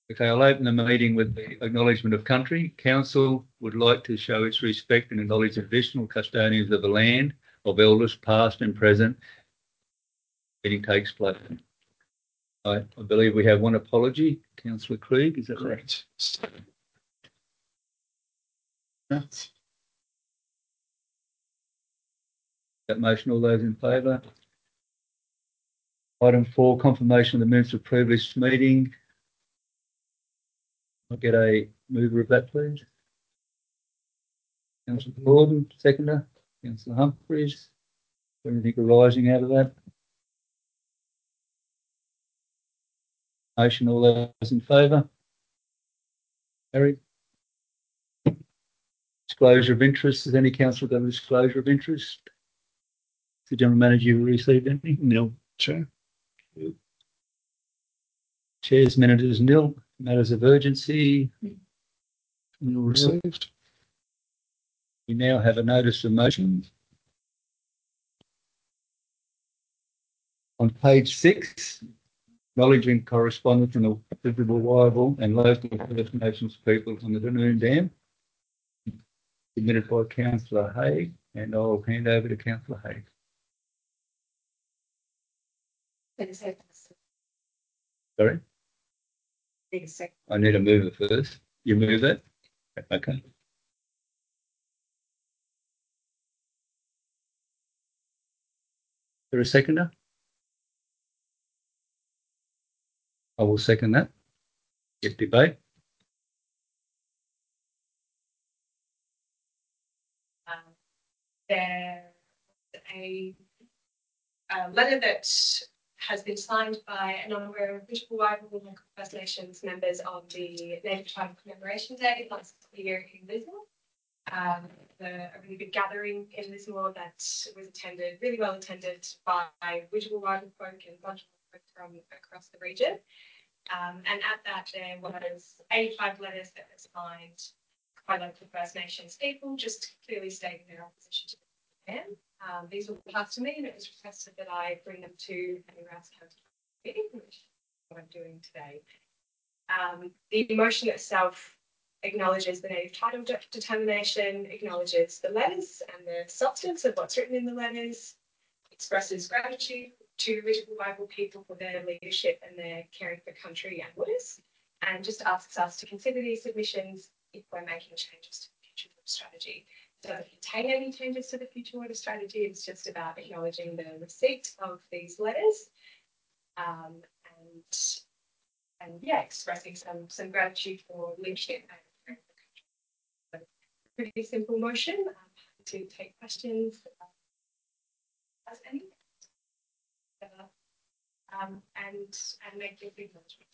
Okay, I'll open the meeting with the acknowledgement of country. Council would like to show its respect and acknowledge the traditional custodians of the land, of elders past and present. Meeting takes place. I believe we have one apology. Councillor Krieg, is that correct? Right? That motion, all those in favour? Item 4, confirmation of the minutes of previous meeting. I'll get a mover of that, please. Councillor Gordon, seconder. Councillor Humphries. Anything arising out of that? Motion, all those in favour? Carried. Disclosure of interest. Has any councillor got a disclosure of interest? The General Manager, you received anything? Nil, Chair. Chair's minute is nil. Matters of urgency. Nil received. We now have a notice of motion. On page 6, acknowledging correspondence from the visible, viable and local First Nations peoples on the Dunoon Dam, submitted by Councillor Haig, and I'll hand over to Councillor Haig. Sorry? I need a mover first. You move that? Okay. Is there a seconder? I will second that. Get debate. There's a letter that has been signed by a number of Visual Rival and local First Nations members of the Native Title Commemoration Day last year in Lismore. A really big gathering in Lismore that was attended, really well attended by Visual Rival folk and a bunch of folk from across the region. And at that there was 85 letters that were signed by local First Nations people, just clearly stating their opposition to the plan. These were passed to me, and it was requested that I bring them to Henry Rouse County meeting, which is what I'm doing today. The motion itself acknowledges the native title determination, acknowledges the letters and the substance of what's written in the letters, expresses gratitude to Aboriginal Bible people for their leadership and their caring for country and waters, and just asks us to consider these submissions if we're making changes to the future water strategy. It doesn't contain any changes to the future water strategy. It's just about acknowledging the receipt of these letters, and yeah, expressing some gratitude for leadership and caring for country. So, pretty simple motion. I'm happy to take questions. As any. And make your acknowledgement.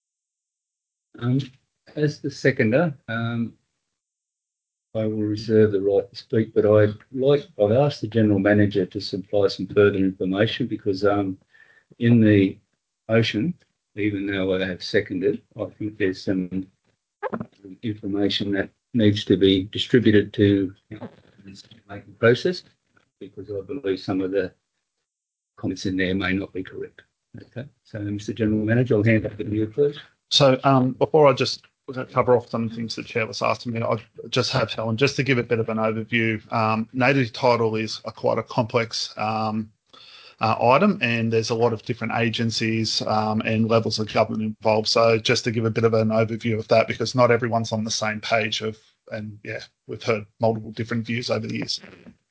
As the seconder, I will reserve the right to speak, but I've asked the General Manager to supply some further information because in the motion, even though I have seconded, I think there's some information that needs to be distributed to the decision-making process, because I believe some of the comments in there may not be correct. Okay, so Mr. General Manager, I'll hand over to you, please. So before I just cover off some things the Chair was asking me, I'll just have Helen, just to give a bit of an overview. Native title is quite a complex item, and there's a lot of different agencies and levels of government involved. So just to give a bit of an overview of that, because not everyone's on the same page and yeah, we've heard multiple different views over the years.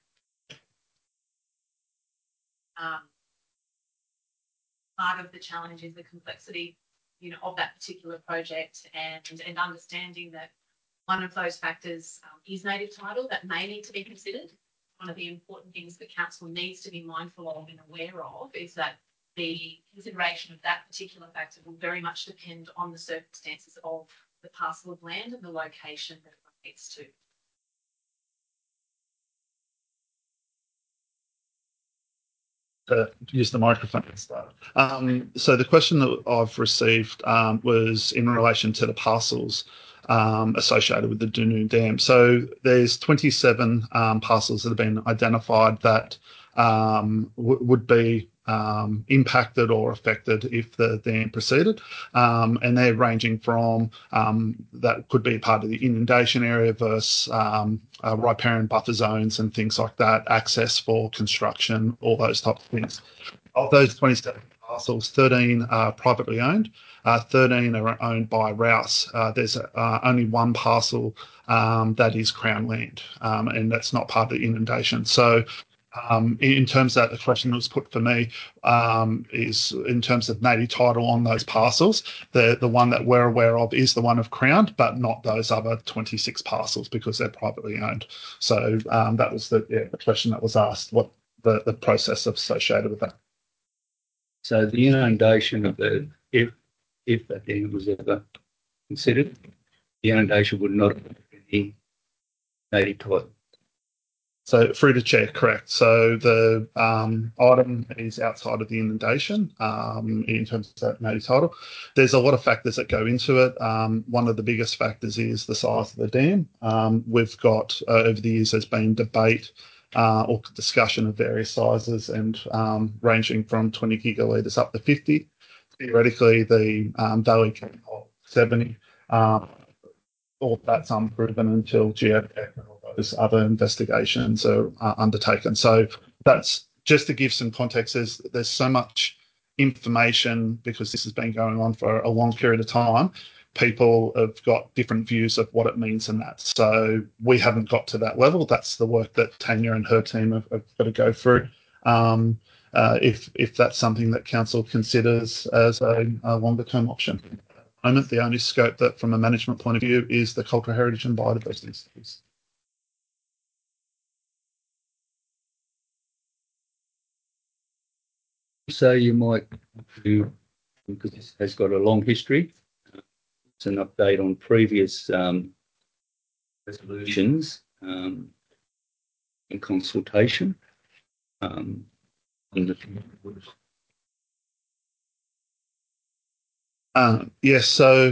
Part of the challenge is the complexity, of that particular project, and understanding that one of those factors is native title that may need to be considered. One of the important things that council needs to be mindful of and aware of is that the consideration of that particular factor will very much depend on the circumstances of the parcel of land and the location that it relates to. Use the microphone and start. So the question that I've received was in relation to the parcels associated with the Dunoon Dam. So there's 27 parcels that have been identified that would be impacted or affected if the dam proceeded. And they're ranging from that could be part of the inundation area versus riparian buffer zones and things like that, access for construction, all those types of things. Of those 27 parcels, 13 are privately owned, 13 are owned by Rouse. There's only one parcel that is Crown land, and that's not part of the inundation. So in terms of that, the question that was put for me is in terms of native title on those parcels, the one that we're aware of is the one of Crown, but not those other 26 parcels because they're privately owned. So that was the question that was asked, what the process associated with that. So the inundation of if that dam was ever considered, the inundation would not have any native title. So through the chair, correct. So the item is outside of the inundation in terms of that native title. There's a lot of factors that go into it. One of the biggest factors is the size of the dam. We've got over the years there's been debate or discussion of various sizes and ranging from 20 gigalitres up to 50. Theoretically, the Valley can hold 70. All that's unproven until geotech and all those other investigations are undertaken. So that's just to give some context. There's so much information because this has been going on for a long period of time. People have got different views of what it means in that. So we haven't got to that level. That's the work that Tanya and her team have got to go through. If that's something that council considers as a longer term option. At the moment, the only scope that from a management point of view is the cultural heritage and biodiversity. So you might do, because this has got a long history, it's an update on previous resolutions in consultation. Yes, so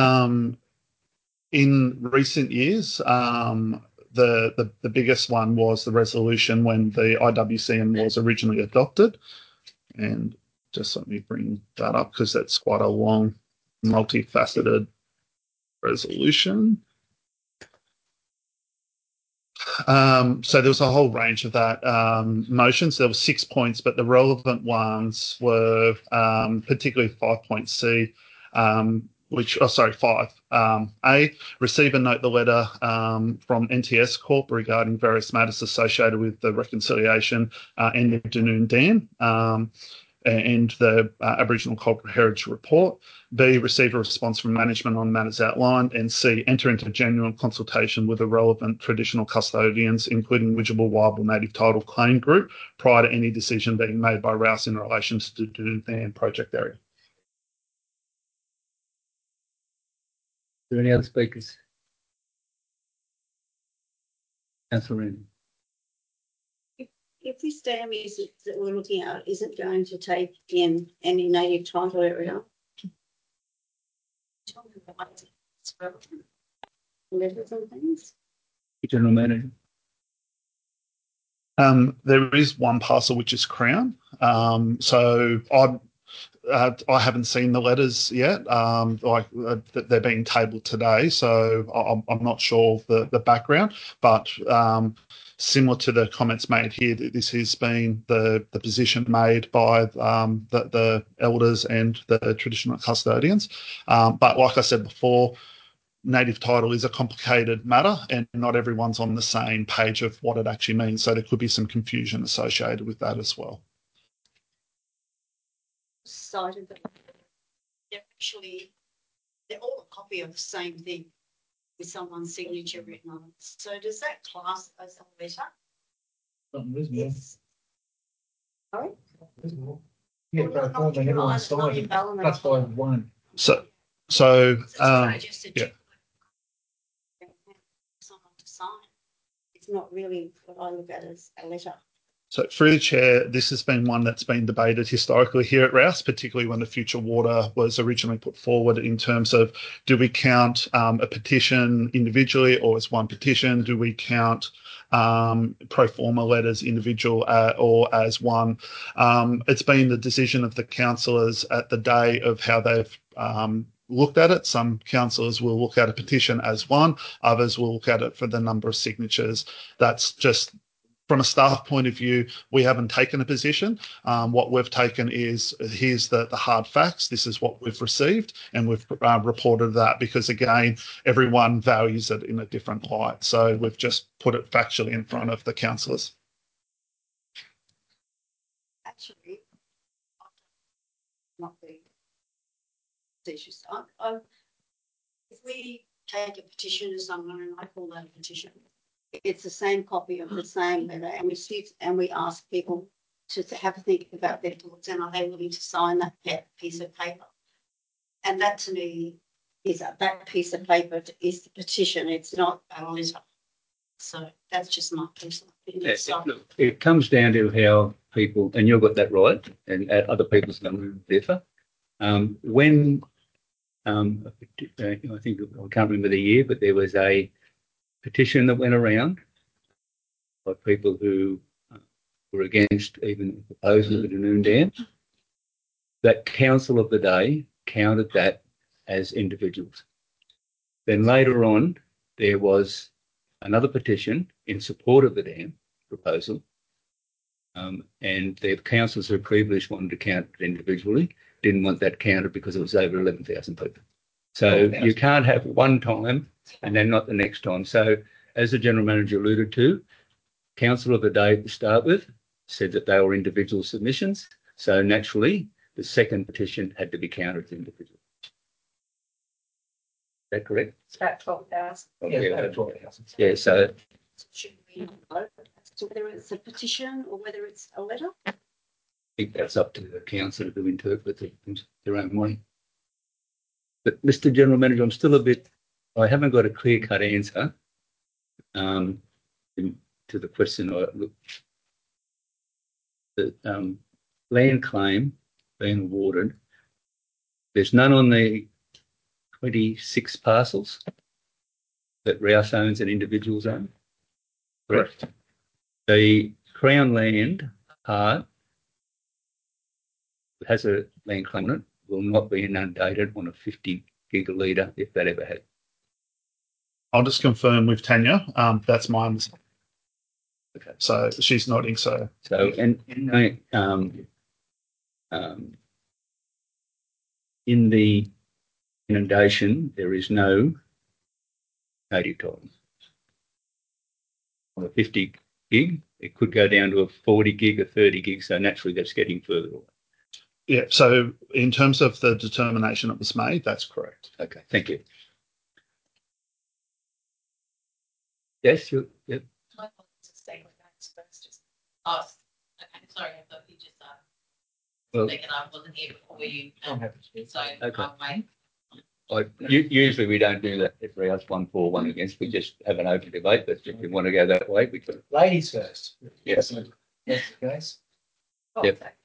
in recent years, the biggest one was the resolution when the IWCN was originally adopted. And just let me bring that up because that's quite a long, multifaceted resolution. So there was a whole range of that motions. There were 6 points, but the relevant ones were particularly 5.C, 5. A, receive and note the letter from NTS Corp regarding various matters associated with the reconciliation and the Dunoon Dam and the Aboriginal Cultural Heritage Report. B, receive a response from management on matters outlined. And C, enter into genuine consultation with the relevant traditional custodians, including Widjabul Waible Native Title Claim Group, prior to any decision being made by Rouse in relation to the Dunoon Dam project area. Are there any other speakers? Councillor Rennie. If this dam that we're looking at isn't going to take in any native title area, tell me why it's relevant. Letters and things. General Manager. There is one parcel which is Crown. So I haven't seen the letters yet. They're being tabled today, so I'm not sure of the background. But similar to the comments made here, this has been the position made by the elders and the traditional custodians. But like I said before, native title is a complicated matter and not everyone's on the same page of what it actually means. So there could be some confusion associated with that as well. Cited that they're all a copy of the same thing with someone's signature written on it. So does that class as a letter? Yes. Sorry? Yeah, that's by one. So yeah. Someone to sign. It's not really what I look at as a letter. So through the chair, this has been one that's been debated historically here at Rouse, particularly when the Future Water was originally put forward in terms of, do we count a petition individually or as one petition? Do we count pro forma letters individual or as one? It's been the decision of the councillors at the day of how they've looked at it. Some councillors will look at a petition as one, others will look at it for the number of signatures. That's just from a staff point of view, we haven't taken a position. What we've taken is, here's the hard facts. This is what we've received, and we've reported that because, again, everyone values it in a different light. So we've just put it factually in front of the councillors. Actually, not the issues. If we take a petition to someone and I call that a petition, it's the same copy of the same letter, and we sit and we ask people to have a think about their thoughts and are they willing to sign that piece of paper. And that to me is that piece of paper is the petition. It's not a letter. So that's just my personal opinion. Look, it comes down to how people, and you've got that right, and other people's numbers differ. When I think, I can't remember the year, but there was a petition that went around by people who were against even the proposal of the Dunoon Dam. That council of the day counted that as individuals. Then later on, there was another petition in support of the dam proposal, and the councillors who previously wanted to count it individually didn't want that counted because it was over 11,000 people. So you can't have one time and then not the next time. So as the General Manager alluded to, Council of the day to start with said that they were individual submissions. So naturally, the second petition had to be counted as individual. Is that correct? It's about 12,000. Yeah, 12,000. Yeah, so Should we vote as to whether it's a petition or whether it's a letter? I think that's up to the council to interpret it their own way. But Mr. General Manager, I'm still I haven't got a clear-cut answer to the question. The land claim being awarded, there's none on the 26 parcels that Rouse owns and individuals own. Correct. The Crown land part has a land claim on it, will not be inundated on a 50 gigalitre if that ever had. I'll just confirm with Tanya. That's my understanding. Okay. So she's nodding. So in the inundation, there is no native title. On a 50 gig, it could go down to a 40 gig or 30 gig. So naturally, that's getting further away. yeah. So in terms of the determination that was made, that's correct. Okay, thank you. Yes, you. Yep. My apologies to say my name's first. Oh, okay. Sorry, I thought you just Well, thinking I wasn't here before you. I'm happy to. So Okay. I'll wait. Usually we don't do that if Rouse 1 for 1 against. We just have an open debate. But if you want to go that way, we can. Ladies first. Yes. That's the case. Oh, Yep. okay.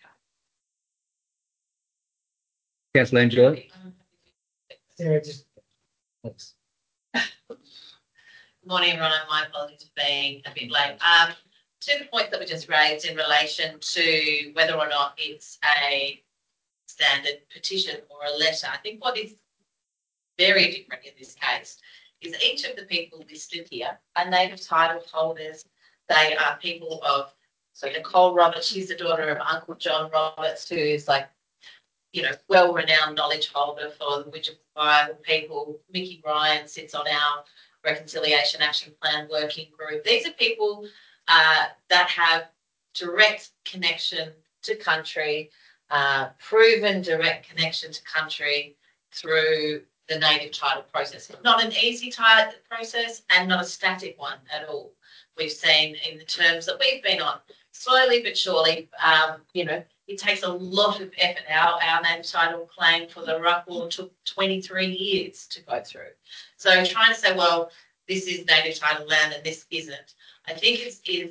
Councillor Angelo. Sarah, just thanks. Morning, everyone. My apologies for being a bit late. To the point that we just raised in relation to whether or not it's a standard petition or a letter, I think what is very different in this case is each of the people listed here are native title holders. They are people of, so Nicole Roberts, she's the daughter of Uncle John Roberts, who is well-renowned knowledge holder for the Widgeable Bible people. Mickey Ryan sits on our Reconciliation Action Plan working group. These are people that have direct connection to country, proven direct connection to country through the native title process. Not an easy title process and not a static one at all. We've seen in the terms that we've been on, slowly but surely, it takes a lot of effort. Our native title claim for the Ruckwater took 23 years to go through. So trying to say, well, this is native title land and this isn't, I think is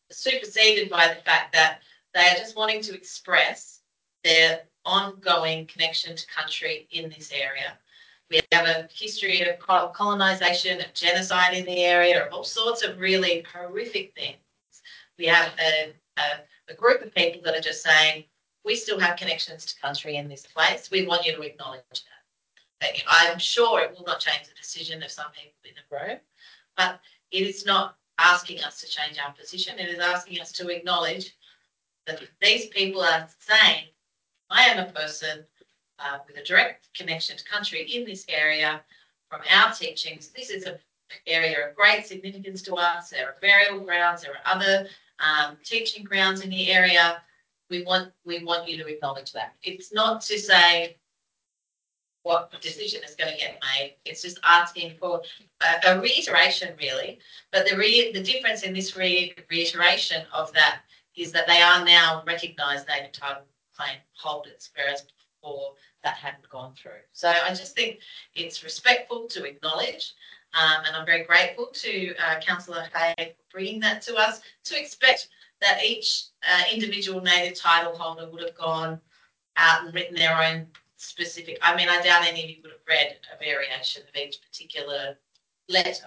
superseded by the fact that they are just wanting to express their ongoing connection to country in this area. We have a history of colonisation, of genocide in the area, of all sorts of really horrific things. We have a group of people that are just saying, we still have connections to country in this place. We want you to acknowledge that. I'm sure it will not change the decision of some people in the group, but it is not asking us to change our position. It is asking us to acknowledge that these people are saying, I am a person with a direct connection to country in this area from our teachings. This is an area of great significance to us. There are burial grounds. There are other teaching grounds in the area. We want you to acknowledge that. It's not to say what decision is going to get made. It's just asking for a reiteration, really. But the difference in this reiteration of that is that they are now recognised native title claim holders, whereas before that hadn't gone through. So I just think it's respectful to acknowledge, and I'm very grateful to Councillor Hay for bringing that to us, to expect that each individual native title holder would have gone out and written their own specific. I mean, I doubt any of you would have read a variation of each particular letter.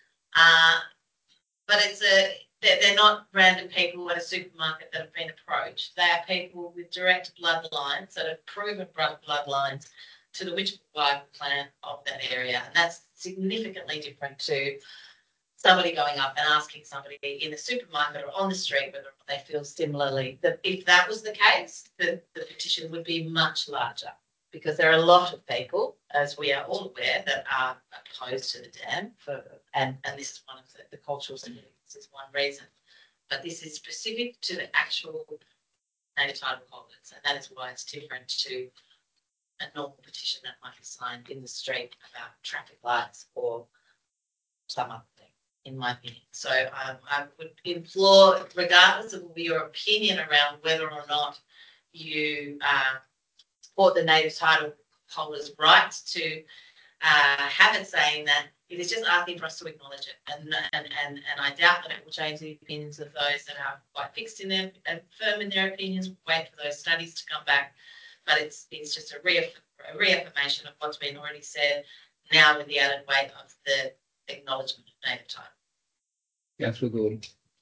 But they're not random people at a supermarket that have been approached. They are people with direct bloodlines that have proven bloodlines to the Witch-Wife clan of that area. And that's significantly different to somebody going up and asking somebody in the supermarket or on the street whether they feel similarly. If that was the case, the petition would be much larger, because there are a lot of people, as we are all aware, that are opposed to the dam, and this is one of the cultural significance is one reason. But this is specific to the actual native title holders, and that is why it's different to a normal petition that might be signed in the street about traffic lights or some other thing, in my opinion. So I would implore, regardless of your opinion around whether or not you support the native title holders' rights to have it saying that, it is just asking for us to acknowledge it. And I doubt that it will change the opinions of those that are quite fixed in their and firm in their opinions. Wait for those studies to come back. But it's just a reaffirmation of what's been already said, now with the added weight of the acknowledgement of native title. Councillor Gordon.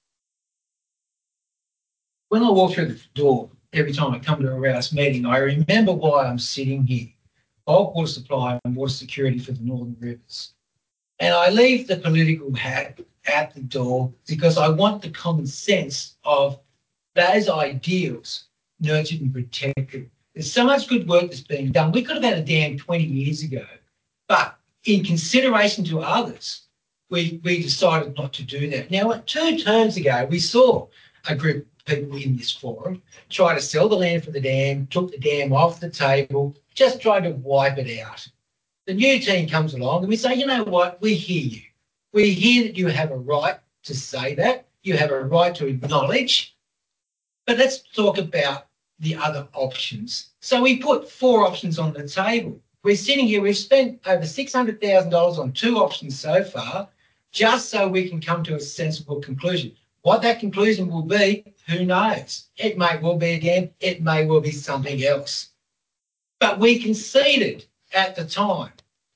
When I walk through the door, every time I come to a Rouse meeting, I remember why I'm sitting here. Bulk water supply and water security for the Northern Rivers. And I leave the political hat at the door because I want the common sense of those ideals nurtured and protected. There's so much good work that's being done. We could have had a dam 20 years ago, but in consideration to others, we decided not to do that. Now, 2 terms ago, we saw a group of people in this forum try to sell the land for the dam, took the dam off the table, just tried to wipe it out. The new team comes along and we say, you know what, we hear you. We hear that you have a right to say that. You have a right to acknowledge. But let's talk about the other options. So we put 4 options on the table. We're sitting here, we've spent over $600,000 on 2 options so far, just so we can come to a sensible conclusion. What that conclusion will be, who knows? It may well be a dam, it may well be something else. But we conceded at the time.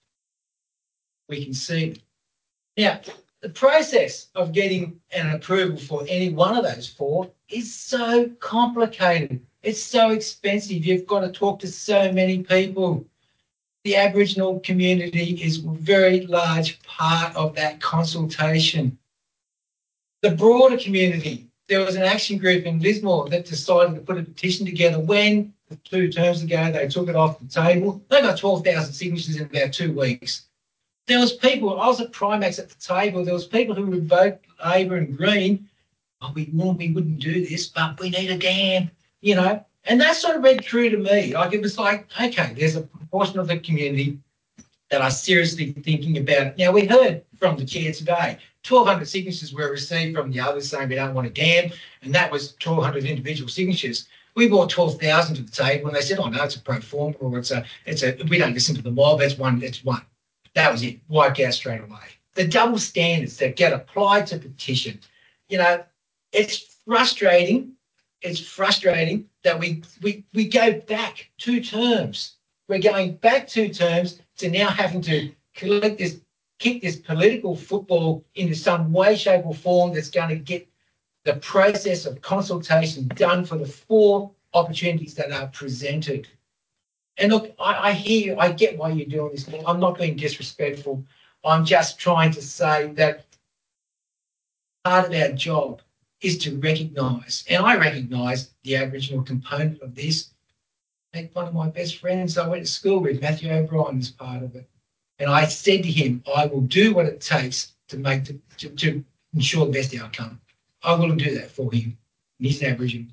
We conceded. Now, the process of getting an approval for any one of those 4 is so complicated. It's so expensive. You've got to talk to so many people. The Aboriginal community is a very large part of that consultation. The broader community, there was an action group in Lismore that decided to put a petition together when 2 terms ago they took it off the table. They got 12,000 signatures in about 2 weeks. There was people, I was at Primax at the table, there was people who would vote Labor and Green. Oh, we wouldn't do this, but we need a dam, you know. And that sort of read true to me. Like, it was like, okay, there's a proportion of the community that are seriously thinking about it. Now, we heard from the chair today, 1,200 signatures were received from the others saying we don't want a dam, and that was 1,200 individual signatures. We brought 12,000 to the table, and they said, oh, no, it's a pro forma, or it's a, we don't listen to the mob, it's one. That was it, wiped out straight away. The double standards that get applied to petition, you know, it's frustrating. It's frustrating that we go back 2 terms. We're going back 2 terms to now having to kick this political football into some way, shape, or form that's going to get the process of consultation done for the 4 opportunities that are presented. And look, I hear you. I get why you're doing this. I'm not being disrespectful. I'm just trying to say that part of our job is to recognise, and I recognise the Aboriginal component of this. Like one of my best friends I went to school with, Matthew O'Brien, is part of it. And I said to him, I will do what it takes to ensure the best outcome. I will do that for him. And he's an Aboriginal.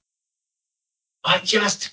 I just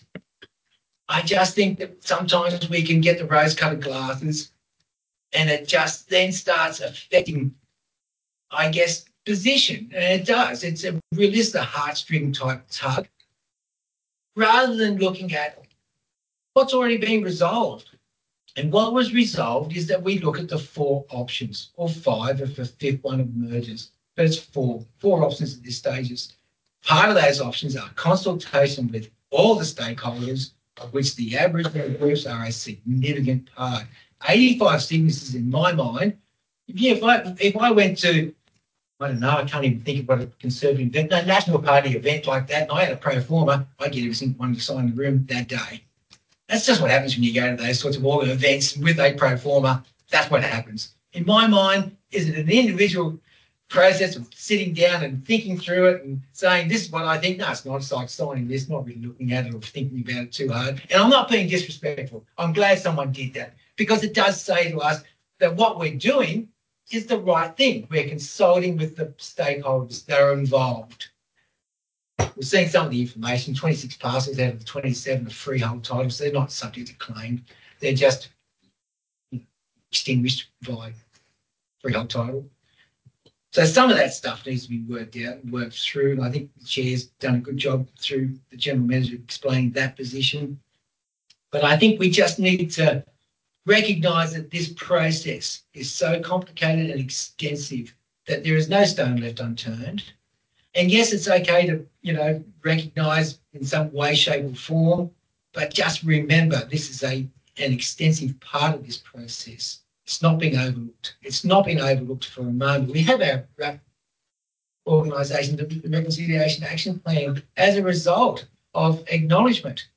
think that sometimes we can get the rose-coloured glasses and it just then starts affecting, I guess, position. And it does. It's a heartstring type tug. Rather than looking at what's already been resolved. And what was resolved is that we look at the 4 options, or 5 if the 5th one emerges. But it's 4 options at this stage. Part of those options are consultation with all the stakeholders, of which the Aboriginal groups are a significant part. 85 signatures in my mind. If I went to, I don't know, I can't even think of what a Conservative event, no, National Party event like that, and I had a pro forma, I'd get every single one to sign the room that day. That's just what happens when you go to those sorts of organ events with a pro forma. That's what happens. In my mind, is it an individual process of sitting down and thinking through it and saying, this is what I think? No, it's not. It's like signing this, not really looking at it or thinking about it too hard. And I'm not being disrespectful. I'm glad someone did that because it does say to us that what we're doing is the right thing. We're consulting with the stakeholders that are involved. We're seeing some of the information, 26 parcels out of the 27 are freehold titles. They're not subject to claim. They're just extinguished by freehold title. So some of that stuff needs to be worked out and worked through. And I think the chair's done a good job through the general manager explaining that position. But I think we just need to recognise that this process is so complicated and extensive that there is no stone left unturned. And yes, it's okay to, recognise in some way, shape or form, but just remember this is an extensive part of this process. It's not being overlooked. It's not being overlooked for a moment. We have our organisation, the Reconciliation Action Plan, as a result of acknowledgement.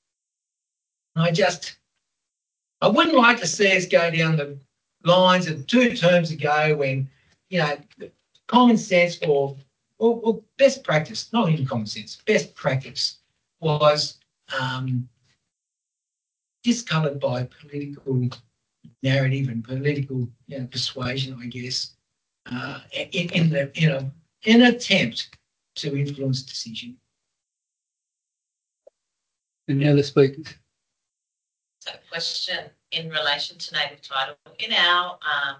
I wouldn't like to see us go down the lines of 2 terms ago when, common sense or best practice, not even common sense, best practice was discoloured by political narrative and political persuasion, I guess, in an attempt to influence decision. Any other speakers? So question in relation to native title. In our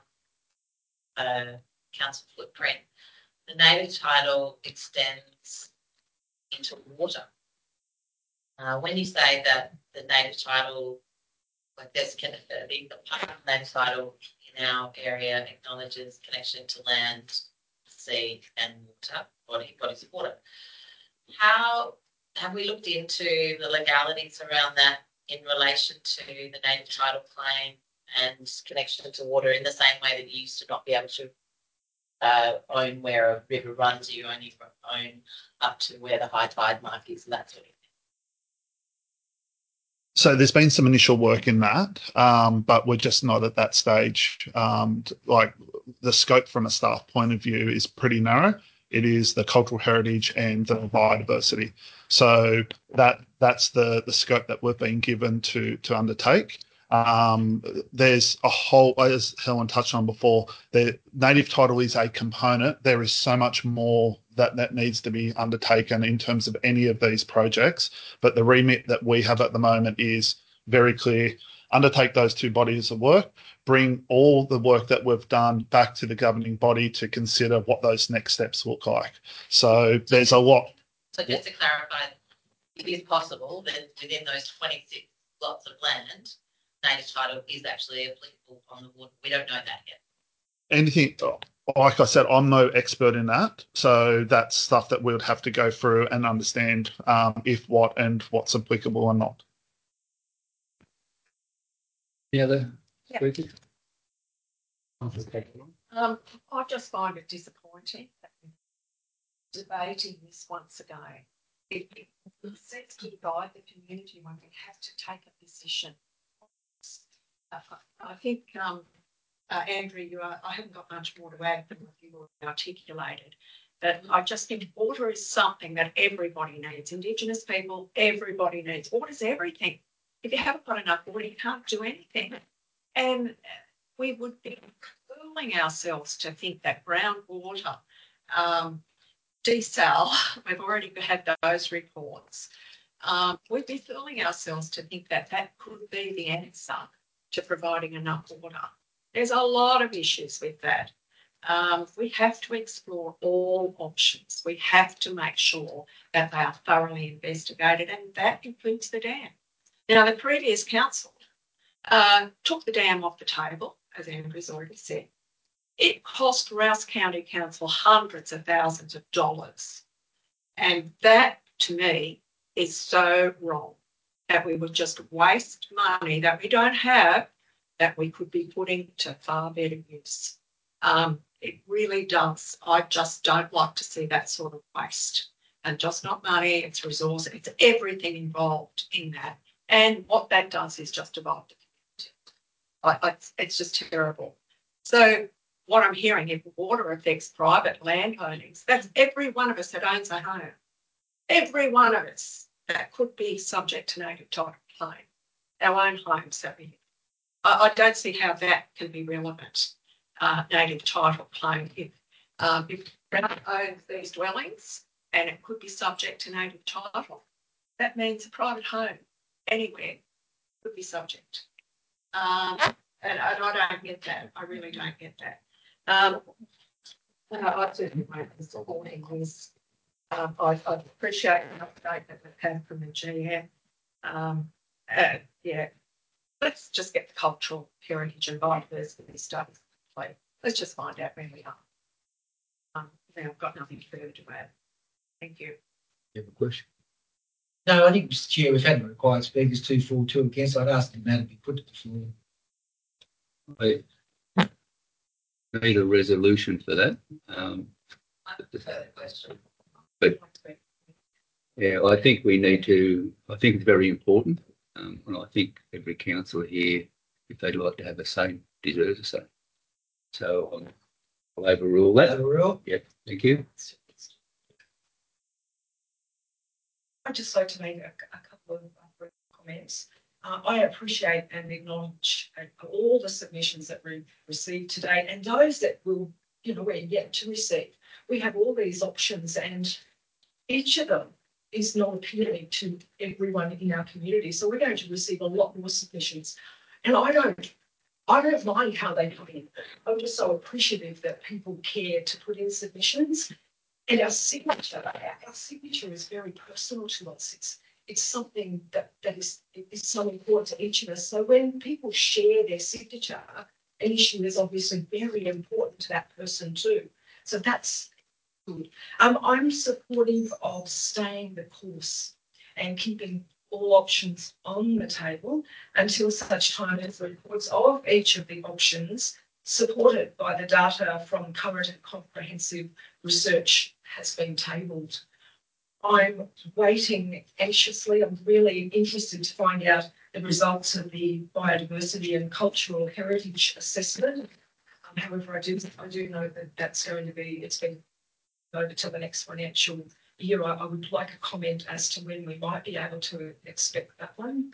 council footprint, the native title extends into water. When you say that the native title, like this, the part of the native title in our area acknowledges connection to land, sea, and water, bodies of water. How have we looked into the legalities around that in relation to the native title claim and connection to water in the same way that you used to not be able to own where a river runs, you only own up to where the high tide mark is and that sort of thing? So there's been some initial work in that, but we're just not at that stage. Like the scope from a staff point of view is pretty narrow. It is the cultural heritage and the biodiversity. So that's the scope that we've been given to undertake. There's a whole, as Helen touched on before, the native title is a component. There is so much more that needs to be undertaken in terms of any of these projects. But the remit that we have at the moment is very clear. Undertake those 2 bodies of work, bring all the work that we've done back to the governing body to consider what those next steps look like. So there's a lot. So just to clarify, it is possible that within those 26 lots of land, native title is actually applicable on the water. We don't know that yet. Anything, like I said, I'm no expert in that. So that's stuff that we would have to go through and understand if what and what's applicable or not. Any other Yeah. speakers? I just find it disappointing that we're debating this once again. It seems to divide the community when we have to take a position. I think, Andrew, I haven't got much more to add than what you've already articulated. But I just think water is something that everybody needs. Indigenous people, everybody needs. Water's everything. If you haven't got enough water, you can't do anything. And we would be fooling ourselves to think that groundwater, desal, we've already had those reports. We'd be fooling ourselves to think that that could be the answer to providing enough water. There's a lot of issues with that. We have to explore all options. We have to make sure that they are thoroughly investigated, and that includes the dam. Now, the previous council took the dam off the table, as Andrew's already said. It cost Rouse County Council hundreds of thousands of dollars. And that, to me, is so wrong, that we would just waste money that we don't have that we could be putting to far better use. It really does. I just don't like to see that sort of waste. And just not money, it's resource, it's everything involved in that. And what that does is just divide the community. It's just terrible. So what I'm hearing, if water affects private land ownings, that's every one of us that owns a home. Every one of us that could be subject to native title claim. Our own homes that we. I don't see how that can be relevant. Native title claim if Brown owns these dwellings and it could be subject to native title. That means a private home anywhere could be subject. And I don't get that. I really don't get that. I certainly won't be supporting this. I appreciate the update that we've had from the GM. Yeah, let's just get the cultural heritage and biodiversity stuff. Let's just find out where we are. Now I've got nothing further to add. Thank you. You have a question? No, I think, Mr. Chair, we've had the required speakers 2 for, 2 against. I'd ask the matter be put to the floor. I need a resolution for that. But yeah, I think we need to. I think it's very important, and I think every councillor here, if they'd like to have a say, deserves a say. So I'll overrule that. Overrule? Yeah, thank you. I'd just like to make a couple of comments. I appreciate and acknowledge all the submissions that we've received today and those that we're yet to receive. We have all these options and each of them is not appealing to everyone in our community. So we're going to receive a lot more submissions. And I don't mind how they come in. I'm just so appreciative that people care to put in submissions. And our signature is very personal to us. It's something that is so important to each of us. So when people share their signature, an issue is obviously very important to that person too. So that's good. I'm supportive of staying the course and keeping all options on the table until such time as the reports of each of the options supported by the data from current and comprehensive research has been tabled. I'm waiting anxiously. I'm really interested to find out the results of the biodiversity and cultural heritage assessment. However, I do know that it's been over to the next financial year. I would like a comment as to when we might be able to expect that one.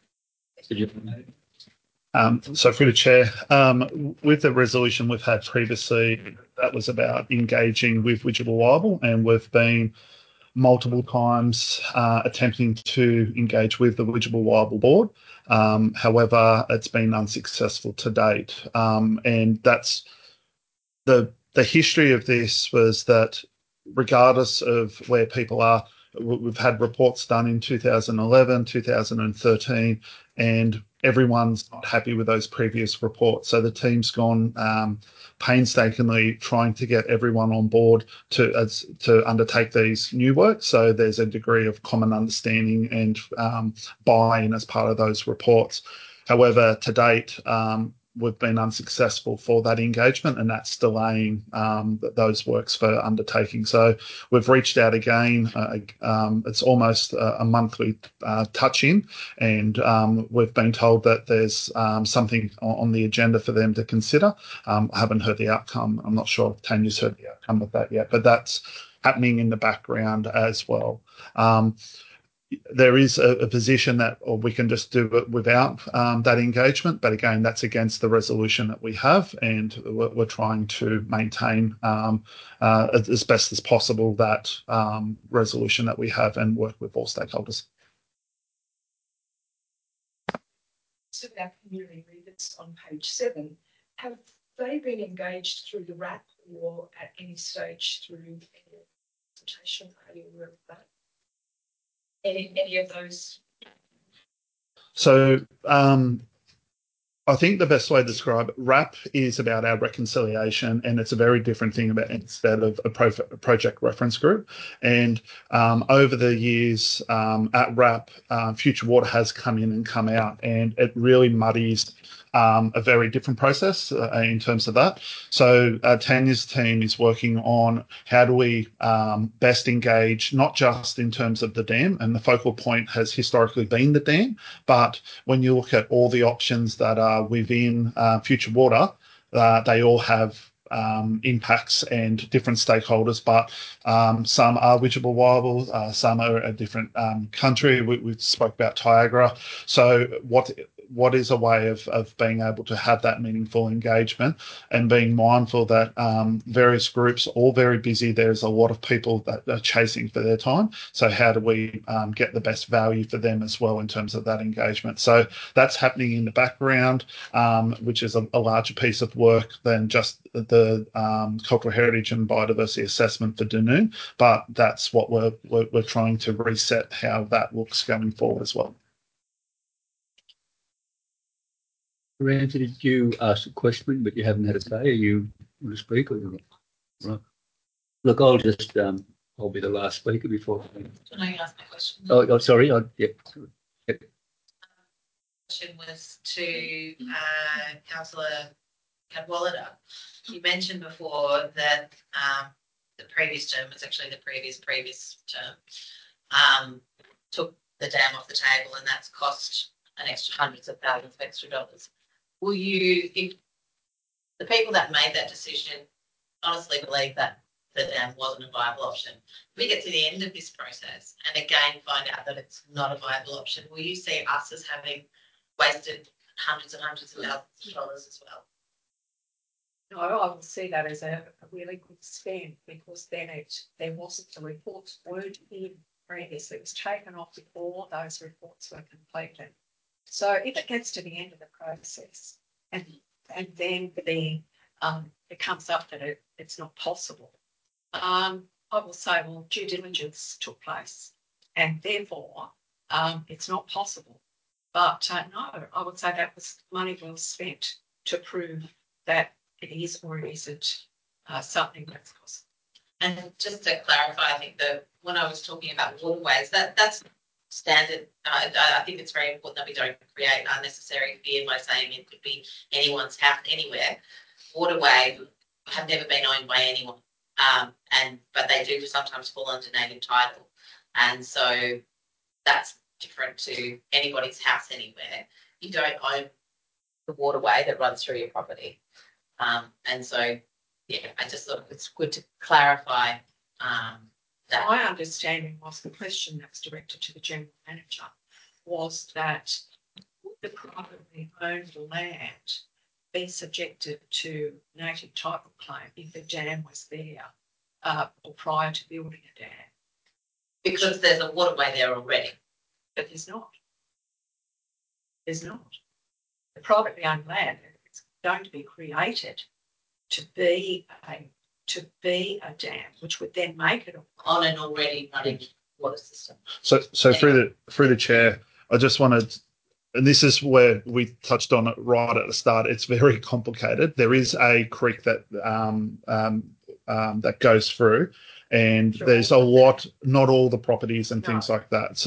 So through the chair, with the resolution we've had previously, that was about engaging with Widjabul Waible, and we've been multiple times attempting to engage with the Widjabul Waible board. However, it's been unsuccessful to date. And that's the history of this was that regardless of where people are, we've had reports done in 2011, 2013, and everyone's not happy with those previous reports. So the team's gone painstakingly trying to get everyone on board to undertake these new works. So there's a degree of common understanding and buy-in as part of those reports. However, to date, we've been unsuccessful for that engagement, and that's delaying those works for undertaking. So we've reached out again. It's almost a monthly touch-in, and we've been told that there's something on the agenda for them to consider. I haven't heard the outcome. I'm not sure if Tanya's heard the outcome of that yet, but that's happening in the background as well. There is a position that we can just do it without that engagement, but again, that's against the resolution that we have, and we're trying to maintain as best as possible that resolution that we have and work with all stakeholders. So our community leaders on page 7, have they been engaged through the RAP or at any stage through any consultation? Are you aware of that? Any of those? So I think the best way to describe it, RAP is about our reconciliation, and it's a very different thing instead of a project reference group. And over the years at RAP, Future Water has come in and come out, and it really muddies a very different process in terms of that. So Tanya's team is working on how do we best engage, not just in terms of the dam, and the focal point has historically been the dam, but when you look at all the options that are within Future Water, they all have impacts and different stakeholders, but some are Widgeable Wibble, some are a different country. We spoke about Tiagra. So what is a way of being able to have that meaningful engagement and being mindful that various groups are all very busy. There's a lot of people that are chasing for their time. So how do we get the best value for them as well in terms of that engagement? So that's happening in the background, which is a larger piece of work than just the cultural heritage and biodiversity assessment for Dunoon. But that's what we're trying to reset how that looks going forward as well. Randy, did you ask a question, but you haven't had a say? Are you want to speak or not? Right. Look, I'll just I'll be the last speaker before. I you asked my question. Oh, sorry. Yep. Question was to Councillor Cadwallader. You mentioned before that the previous term, it's actually the previous term, took the dam off the table, and that's cost an extra hundreds of thousands of extra dollars. Will you, if the people that made that decision honestly believe that the dam wasn't a viable option, if we get to the end of this process and again find out that it's not a viable option, will you see us as having wasted hundreds and hundreds of thousands of dollars as well? No, I will see that as a really good spend, because then there wasn't, the reports weren't in previously. It was taken off before those reports were completed. So if it gets to the end of the process and then it comes up that it's not possible, I will say, well, due diligence took place and therefore it's not possible. But no, I would say that was money well spent to prove that it is or it isn't something that's possible. And just to clarify, I think that when I was talking about waterways, that's standard. I think it's very important that we don't create unnecessary fear by saying it could be anyone's house anywhere. Waterways have never been owned by anyone, but they do sometimes fall under native title, and so that's different to anybody's house anywhere. You don't own the waterway that runs through your property, and so yeah, I just thought it's good to clarify. That. My understanding was the question that was directed to the General Manager was that would the privately owned land be subjected to native title claim if the dam was there or prior to building a dam? Because there's a waterway there already. But there's not. There's not. The privately owned land is going to be created to be a dam, which would then make it on an already running water system. So through the chair, I just wanted and this is where we touched on it right at the start. It's very complicated. There is a creek that that goes through, and there's a lot, not all the properties and things like that.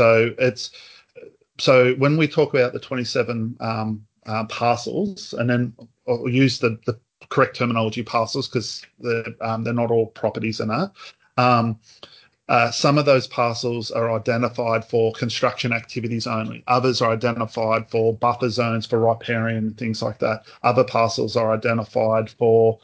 So when we talk about the 27 parcels, and then I'll use the correct terminology, parcels, because they're not all properties in that. Some of those parcels are identified for construction activities only. Others are identified for buffer zones for riparian and things like that. Other parcels are identified for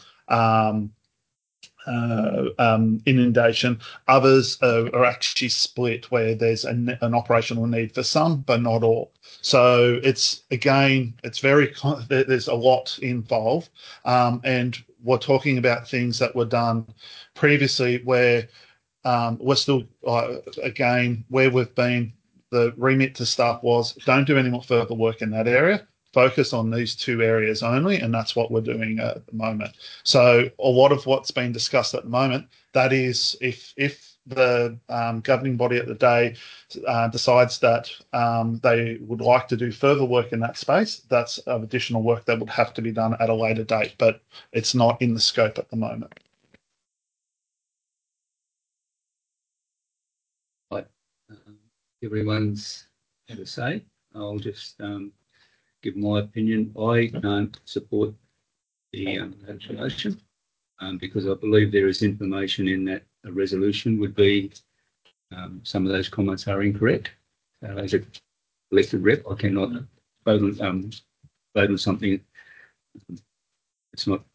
inundation. Others are actually split where there's an operational need for some, but not all. So it's very, there's a lot involved. And we're talking about things that were done previously where we're still, again, where we've been, the remit to staff was don't do any more further work in that area. Focus on these two areas only, and that's what we're doing at the moment. So a lot of what's been discussed at the moment, that is, if the governing body at the day decides that they would like to do further work in that space, that's additional work that would have to be done at a later date, but it's not in the scope at the moment. Everyone's had a say. I'll just give my opinion. I can't support the motion because I believe there is information in that a resolution would be some of those comments are incorrect. As a elected rep, I cannot vote on something it's not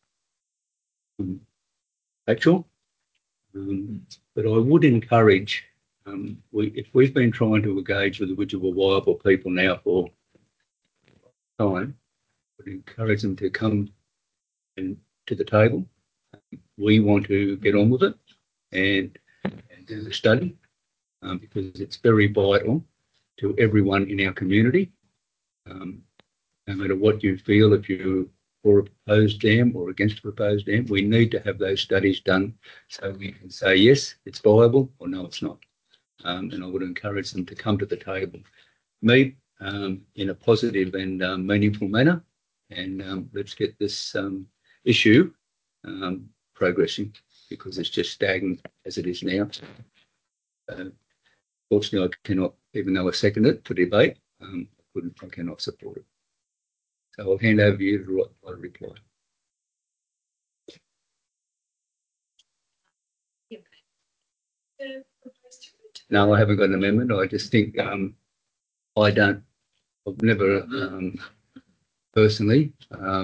factual. But I would encourage, if we've been trying to engage with the Widjabul Waiable people now for time, I would encourage them to come to the table. We want to get on with it and do the study because it's very vital to everyone in our community. No matter what you feel, if you're for a proposed dam or against a proposed dam, we need to have those studies done so we can say, yes, it's viable, or no, it's not. And I would encourage them to come to the table, meet in a positive and meaningful manner, and let's get this issue progressing because it's just stagnant as it is now. Fortunately, I cannot, even though I second it for debate, I cannot support it. So I'll hand over to you to write a reply. No, I haven't got an amendment. I just think I've never personally,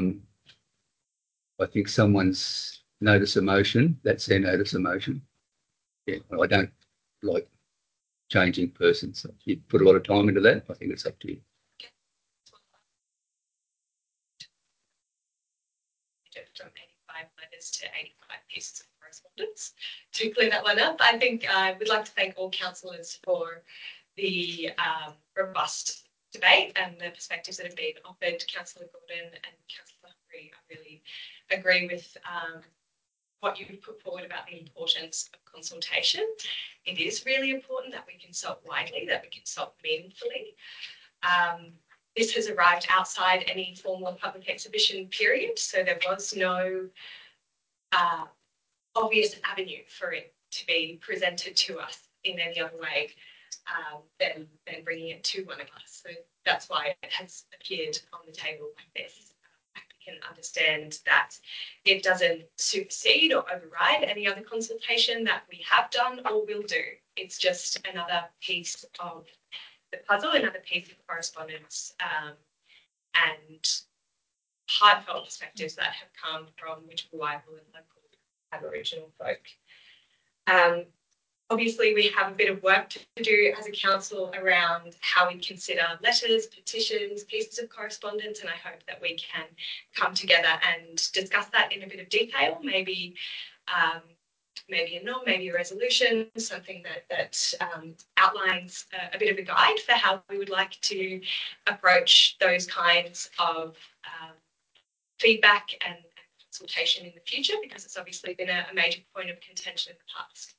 I think someone's notice of motion, that's their notice of motion. Yeah, I don't like changing persons. So you put a lot of time into that, I think it's up to you. From 85 letters to 85 pieces of correspondence to clear that one up. I think I would like to thank all councillors for the robust debate and the perspectives that have been offered. Councillor Gordon and Councillor Humphrey, I really agree with what you've put forward about the importance of consultation. It is really important that we consult widely, that we consult meaningfully. This has arrived outside any formal public exhibition period, so there was no obvious avenue for it to be presented to us in any other way than bringing it to one of us. So that's why it has appeared on the table like this. I can understand that it doesn't supersede or override any other consultation that we have done or will do. It's just another piece of the puzzle, another piece of correspondence and heartfelt perspectives that have come from Widjabul Waiable and local Aboriginal folk. Obviously, we have a bit of work to do as a council around how we consider letters, petitions, pieces of correspondence, and I hope that we can come together and discuss that in a bit of detail, maybe maybe a resolution, something that outlines a bit of a guide for how we would like to approach those kinds of feedback and consultation in the future, because it's obviously been a major point of contention in the past.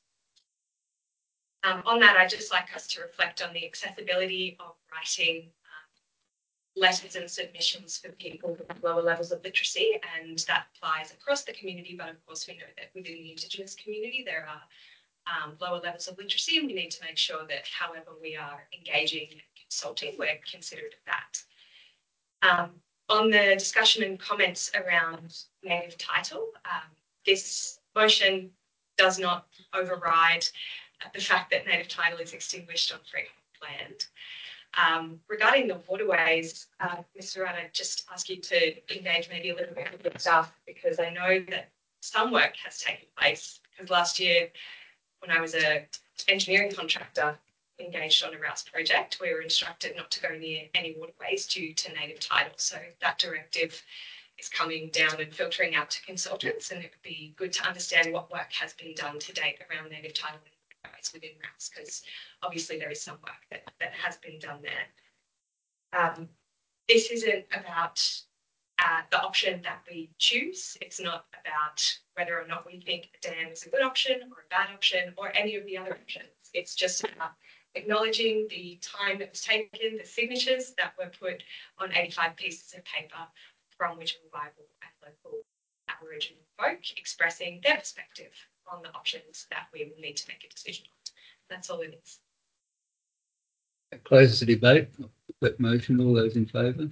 On that, I'd just like us to reflect on the accessibility of writing letters and submissions for people with lower levels of literacy, and that applies across the community. But of course, we know that within the Indigenous community, there are lower levels of literacy, and we need to make sure that however we are engaging and consulting, we're considerate of that. On the discussion and comments around native title, this motion does not override the fact that native title is extinguished on freehold land. Regarding the waterways, Mr. Rudd, I'd just ask you to engage maybe a little bit with the staff, because I know that some work has taken place, because last year when I was an engineering contractor engaged on a Rouse project, we were instructed not to go near any waterways due to native title. So that directive is coming down and filtering out to consultants, and it would be good to understand what work has been done to date around native title within Rouse, because obviously there is some work that has been done there. This isn't about the option that we choose. It's not about whether or not we think a dam is a good option or a bad option or any of the other options. It's just about acknowledging the time that was taken, the signatures that were put on 85 pieces of paper from Witch Revival and local Aboriginal folk, expressing their perspective on the options that we will need to make a decision on. That's all it is. That closes the debate. I'll put that motion. All those in favour?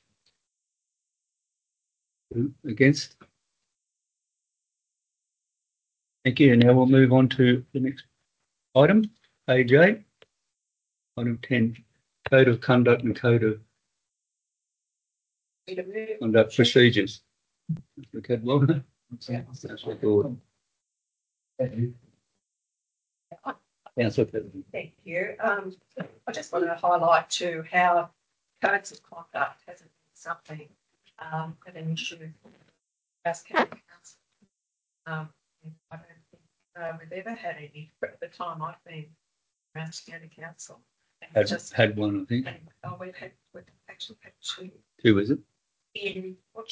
Against? Thank you. Now we'll move on to the next item, page 8. Item 10, Code of Conduct and Code of Conduct Procedures. Mr. Cadwell. Councillor Gordon. Councillor Cadwell. Thank you. I just want to highlight too how codes of conduct hasn't been something that an issue as county council. I don't think we've ever had any at the time I've been around county council. Had one, I think. We've actually had two. Two, is it? In what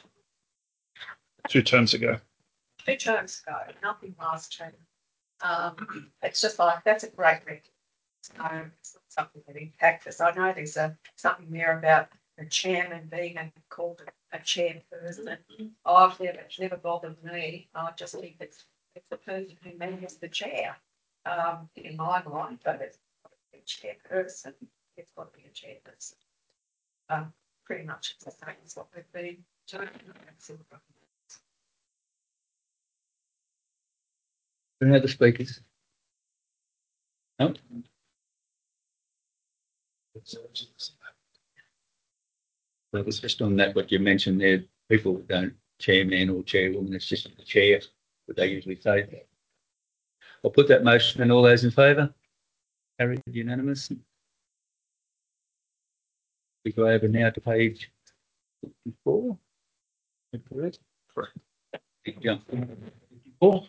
2 terms ago. 2 terms ago, nothing last term. It's just like, that's a great record. So it's not something that impacts us. I know there's something there about the chairman being called a chairperson. I've never bothered me. I just think it's the person who manages the chair in my mind, but it's a chairperson. It's got to be a chairperson. Pretty much it's the same as what we've been doing. Any other speakers? No. Well, it's just on that what you mentioned there. People don't chairman or chairwoman. It's just the chair, what they usually say. I'll put that motion and all those in favour. Carried unanimous. We go over now to page 54. Correct? Correct. Big jump. 54.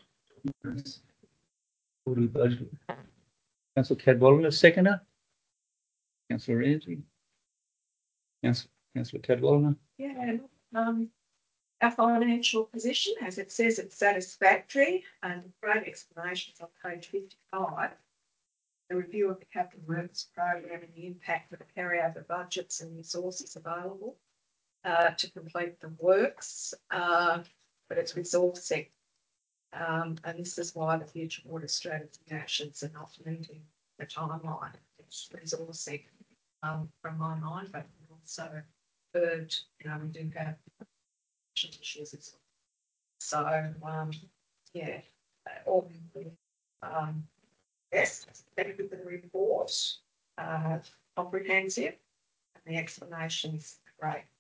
Councillor Cadwell, a seconder. Councillor Ramsey. Councillor Cadwell. Yeah, our financial position, as it says, it's satisfactory, and great explanations on page 55. The review of the capital works program and the impact of the carryover budgets and resources available to complete the works, but it's resourcing. And this is why the future water strategy actions are not meeting the timeline. It's resourcing from my mind, but also heard, we do have issues as well. So, yeah, all yes, thank you for the report. Comprehensive, and the explanations are great.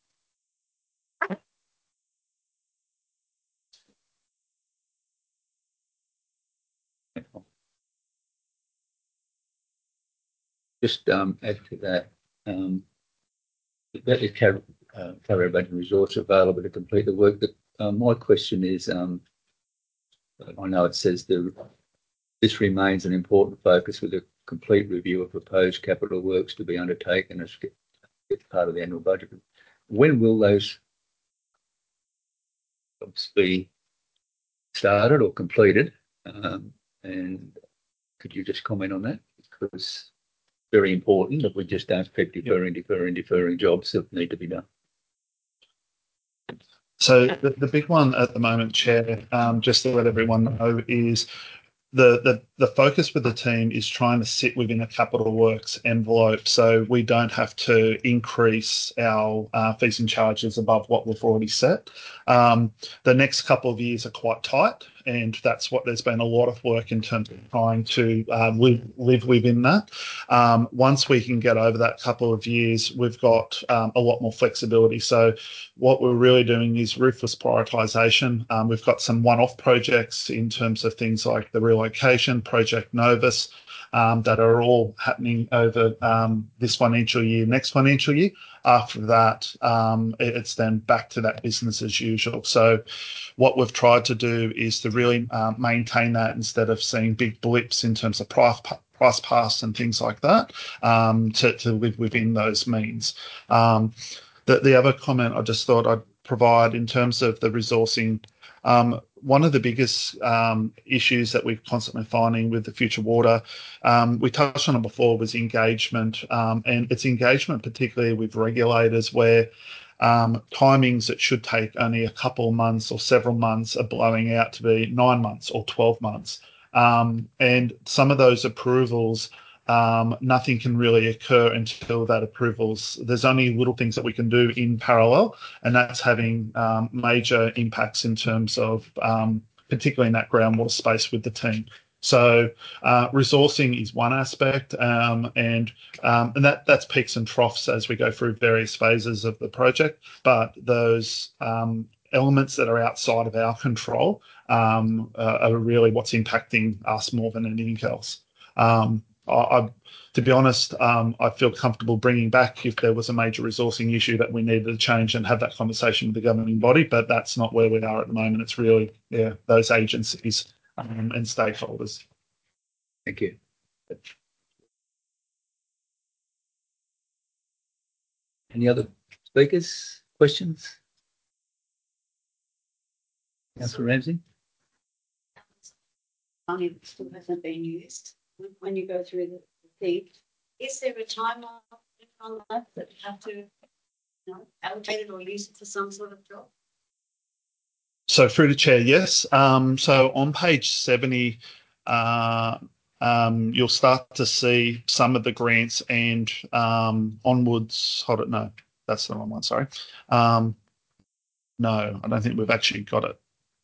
Just add to that, that is carry budget resource available to complete the work. That my question is, I know it says this remains an important focus with a complete review of proposed capital works to be undertaken as part of the annual budget. When will those jobs be started or completed? And could you just comment on that? Because very important, that we just don't keep deferring jobs that need to be done. So the big one at the moment, Chair, just to let everyone know, is the focus with the team is trying to sit within a capital works envelope, so we don't have to increase our fees and charges above what we've already set. The next couple of years are quite tight, and that's what there's been a lot of work in terms of trying to live within that. Once we can get over that couple of years, we've got a lot more flexibility. So what we're really doing is ruthless prioritisation. We've got some one-off projects in terms of things like the relocation, Project Novus, that are all happening over this financial year, next financial year. After that, it's then back to that business as usual. So what we've tried to do is to really maintain that instead of seeing big blips in terms of price pass and things like that, to live within those means. The other comment I just thought I'd provide in terms of the resourcing, one of the biggest issues that we're constantly finding with the Future Water, we touched on it before, was engagement, and it's engagement particularly with regulators where timings that should take only a couple of months or several months are blowing out to be 9 months or 12 months. And some of those approvals, nothing can really occur until that approvals. There's only little things that we can do in parallel, and that's having major impacts in terms of particularly in that groundwater space with the team. So resourcing is one aspect, and that's peaks and troughs as we go through various phases of the project. But those elements that are outside of our control are really what's impacting us more than anything else. To be honest, I feel comfortable bringing back if there was a major resourcing issue that we needed to change and have that conversation with the governing body, but that's not where we are at the moment. It's really those agencies and stakeholders. Thank you. Any other speakers? Questions? Councillor Ramsey? Money that still hasn't been used. When you go through the thing, is there a timeline on that you have to allocate it or use it for some sort of job? So through the chair, yes. So on page 70, you'll start to see some of the grants and onwards. Hold it, no, that's the wrong one. Sorry. No, I don't think we've actually got it.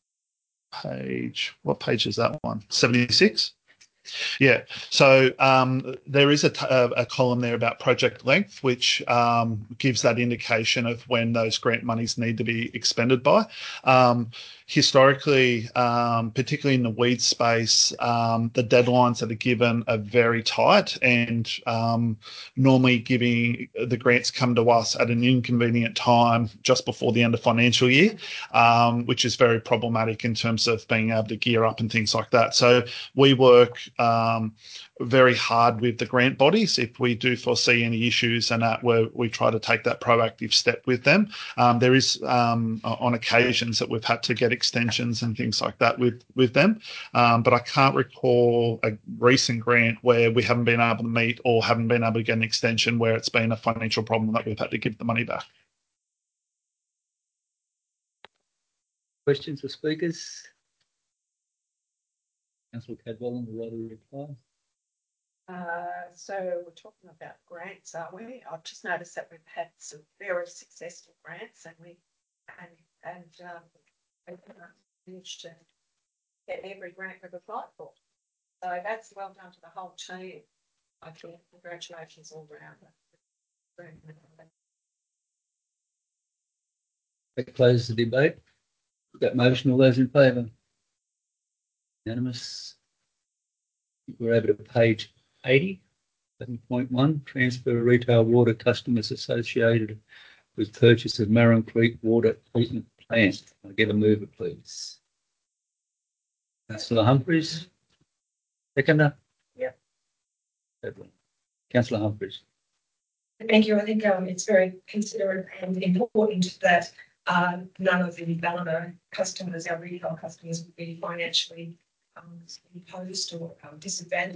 What page is that one? 76. Yeah, so there is a column there about project length, which gives that indication of when those grant monies need to be expended by. Historically, particularly in the weed space, the deadlines that are given are very tight, and normally giving the grants come to us at an inconvenient time just before the end of financial year, which is very problematic in terms of being able to gear up and things like that. So we work very hard with the grant bodies if we do foresee any issues, and that where we try to take that proactive step with them. There is on occasions that we've had to get extensions and things like that with them, but I can't recall a recent grant where we haven't been able to meet or haven't been able to get an extension where it's been a financial problem that we've had to give the money back. Questions for speakers? Councillor Cadwell, would rather reply. So we're talking about grants, aren't we? I've just noticed that we've had some very successful grants, and we managed to get every grant we've applied for. So that's well done to the whole team. I think congratulations all round. That closes the debate. That motion, all those in favour? Unanimous. We're over to page 80, 7.1, transfer retail water customers associated with purchase of Marron Creek water treatment plant. I'll get a mover, please. Councillor Humphries. Seconder? Yep. Councillor Humphries. Thank you. I think it's very considerate and important that none of the Ballina customers, our retail customers, would be financially imposed or disadvantaged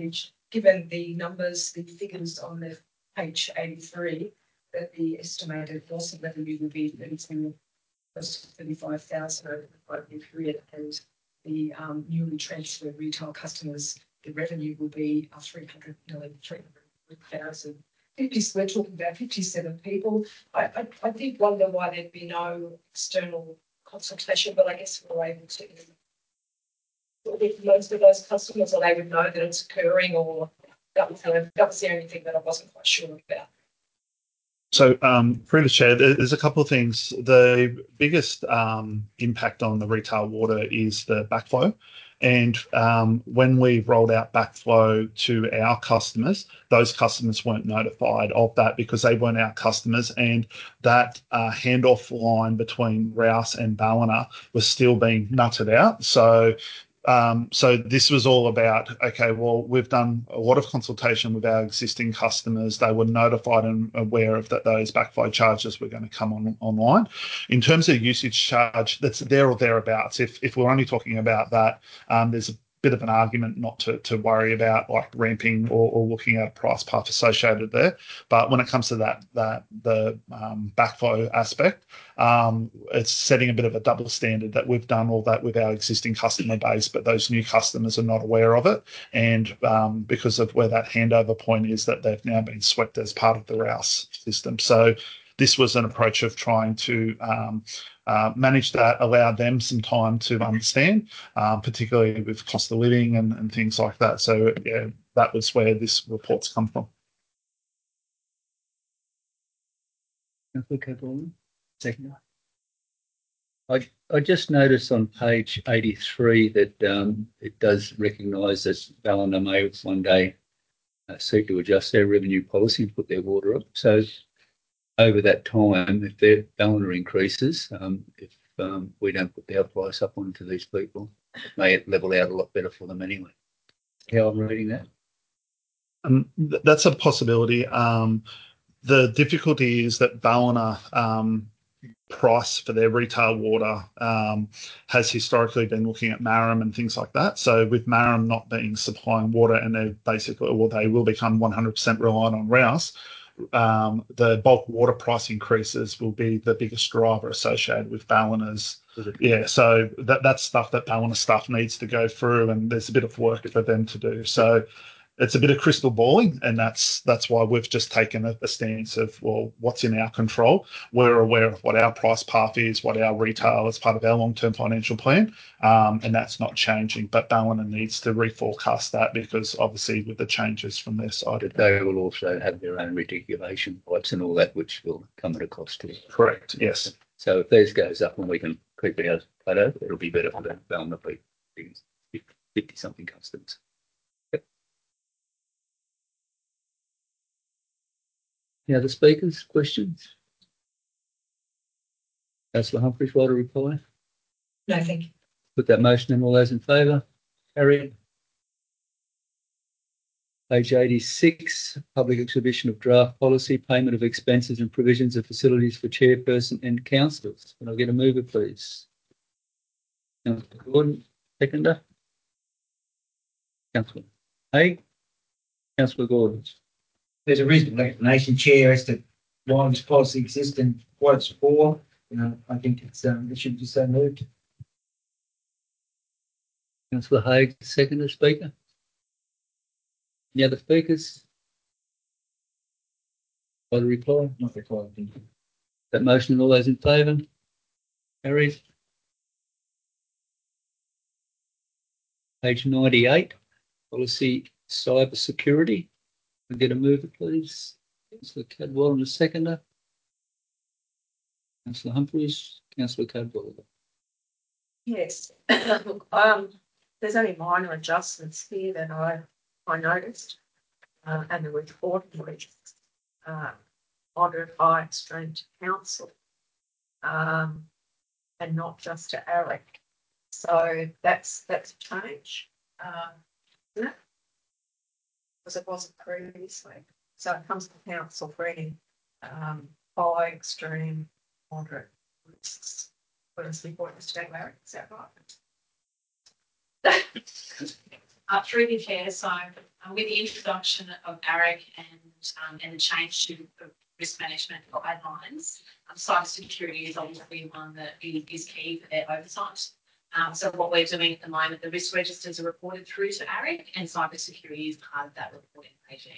given the numbers, the figures on the page 83, that the estimated loss of revenue will be 35,000 over the 5-year period, and the newly transferred retail customers, the revenue will be 300,000. We're talking about 57 people. I did wonder why there'd be no external consultation, but I guess we're able to. With most of those customers, or they would know that it's occurring, or that was the only thing that I wasn't quite sure about. So, through the chair, there's a couple of things. The biggest impact on the retail water is the backflow. And when we rolled out backflow to our customers, those customers weren't notified of that because they weren't our customers. And that handoff line between Rouse and Ballina was still being nutted out. So this was all about, okay, well, we've done a lot of consultation with our existing customers. They were notified and aware of that those backflow charges were going to come online. In terms of usage charge, that's there or thereabouts. If we're only talking about that, there's a bit of an argument not to worry about like ramping or looking at a price path associated there. But when it comes to the backflow aspect, it's setting a bit of a double standard that we've done all that with our existing customer base, but those new customers are not aware of it. And because of where that handover point is, that they've now been swept as part of the Rouse system. So this was an approach of trying to manage that, allow them some time to understand, particularly with cost of living and things like that. So yeah, that was where this report's come from. Second. I just noticed on page 83 that it does recognise that Ballina may one day seek to adjust their revenue policy and put their water up. So over that time, if their Ballina increases, if we don't put our price up onto these people, it may level out a lot better for them anyway. How I'm reading that? That's a possibility. The difficulty is that Ballina price for their retail water has historically been looking at Marram and things like that. So with Marram not being supplying water and they will become 100% reliant on Rouse, the bulk water price increases will be the biggest driver associated with Ballina's. Yeah, so that's stuff that Ballina stuff needs to go through, and there's a bit of work for them to do. So it's a bit of crystal balling, and that's why we've just taken a stance of, well, what's in our control. We're aware of what our price path is, what our retail is part of our long-term financial plan, and that's not changing. But Ballina needs to reforecast that because obviously with the changes from their side. They will also have their own reticulation pipes and all that, which will come at a cost too. Correct, yes. So if theirs goes up and we can keep ours plateau, it'll be better for the Ballina people, 50-something customers. Any other speakers? Questions? Councillor Humphries, want to reply? No, thank you. Put that motion in. All those in favour? Carried. Page 86, public exhibition of draft policy, payment of expenses and provisions of facilities for chairperson and councillors. Can I get a mover, please? Councillor Gordon, seconder. Councillor Haig. Councillor Gordon. There's a reasonable explanation, Chair, as to why this policy exists and what it's for. I think it should be so moved. Councillor Haig, seconder, speaker. Any other speakers? By the reply? Not required, thank you. That motion and all those in favour? Carried. Page 98, policy cyber security. Can I get a mover, please? Councillor Cadwell and a seconder. Councillor Humphries, Councillor Cadwell. Yes. Look, there's only minor adjustments here that I noticed, and the report was ordered by Extreme to Council, and not just to AREC. So that's a change, isn't it? Because it wasn't previously. So it comes to Council for any by extreme moderate risks. Whereas before it was to AREC, is that right? Through the chair, so with the introduction of ARIC and the change to the risk management guidelines, cybersecurity is obviously one that is key for their oversight. So what we're doing at the moment, the risk registers are reported through to ARIC, and cybersecurity is part of that reporting regime.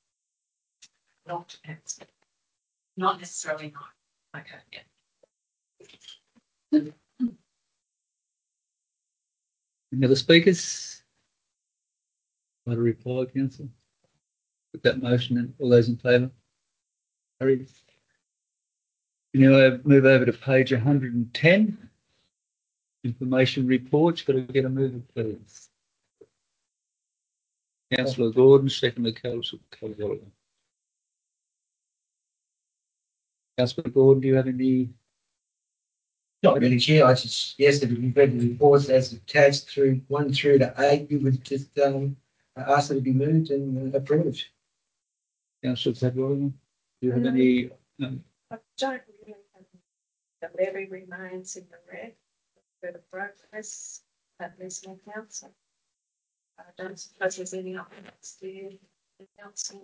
Not necessarily no. Okay, yeah. Any other speakers? Want to reply, council? Put that motion in. All those in favour? Carried. Now move over to page 110. Information reports. Got to get a mover, please. Councillor Gordon, secondly, Councillor Caldwell. Councillor Gordon, do you have any? Not really, Chair. I just yesterday we read the reports as attached through 1 through to 8. We would just ask that it be moved and approved. Councillor Caldwell, do you have any? I don't really have the levy remains in the red for the progress at Lismore Council. I don't suppose there's any updates there. Council.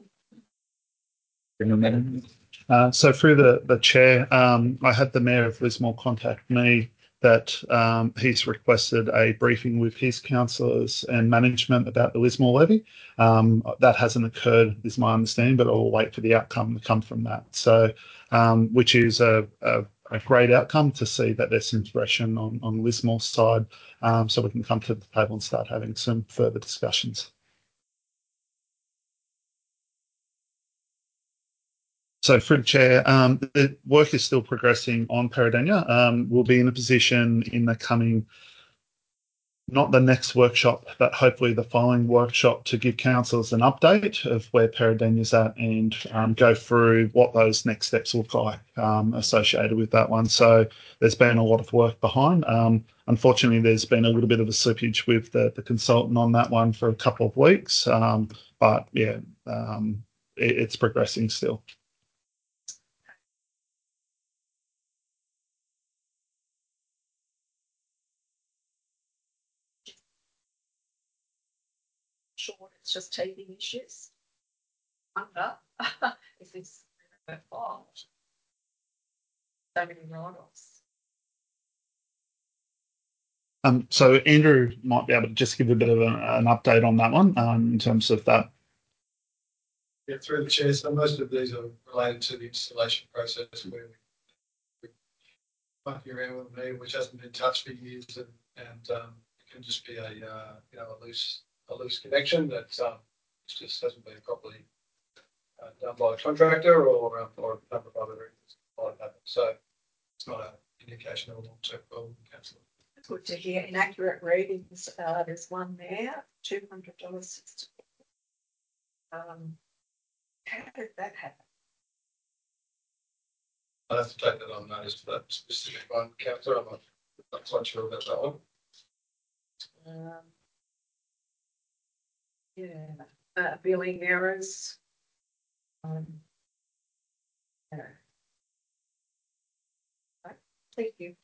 So through the chair, I had the Mayor of Lismore contact me that he's requested a briefing with his councillors and management about the Lismore levy. That hasn't occurred, is my understanding, but I'll wait for the outcome to come from that. So, which is a great outcome to see that there's some progression on Lismore's side, so we can come to the table and start having some further discussions. So, through the chair, the work is still progressing on Peradeniya. We'll be in a position in the coming, not the next workshop, but hopefully the following workshop to give councillors an update of where Peradeniya's at and go through what those next steps look like associated with that one. So there's been a lot of work behind. Unfortunately, there's been a little bit of a slippage with the consultant on that one for a couple of weeks. But yeah, it's progressing still. Sure, it's just teething issues. Wonder if this fault. So many write-offs. So Andrew might be able to just give a bit of an update on that one in terms of that. Yeah, through the chair. So most of these are related to the installation process where we monkey around with me, which hasn't been touched for years, and it can just be a a loose connection that just hasn't been properly done by the contractor or a number of other reasons like that. So it's not an indication of a long-term problem, councillor. Good to hear. Inaccurate readings. There's one there, $200. How did that happen? I have to take that on notice for that specific one, councillor. I'm not quite sure about that one. Yeah, billing errors. Yeah. Thank you.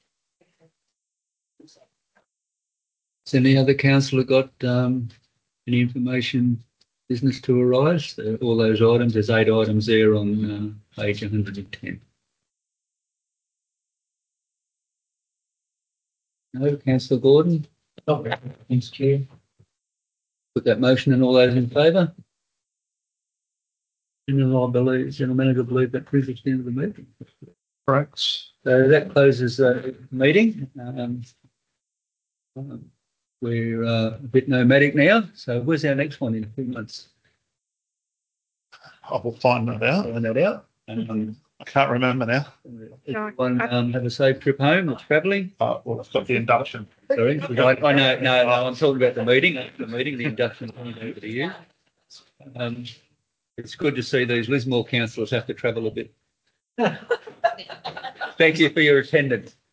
Has any other councillor got any information, business to arise? All those items, there's 8 items there on page 110. No, councillor Gordon? Not really. Thanks, Chair. Put that motion and all those in favour? General Manager, believe that brings us to the end of the meeting. Correct. So that closes the meeting. We're a bit nomadic now. So where's our next one in 2 months? I will find that out. Find that out. I can't remember now. Everyone have a safe trip home that's travelling. Well, I've got the induction. Sorry, I know. No, I'm talking about the meeting. The induction over to you. It's good to see these Lismore councillors have to travel a bit. Thank you for your attendance.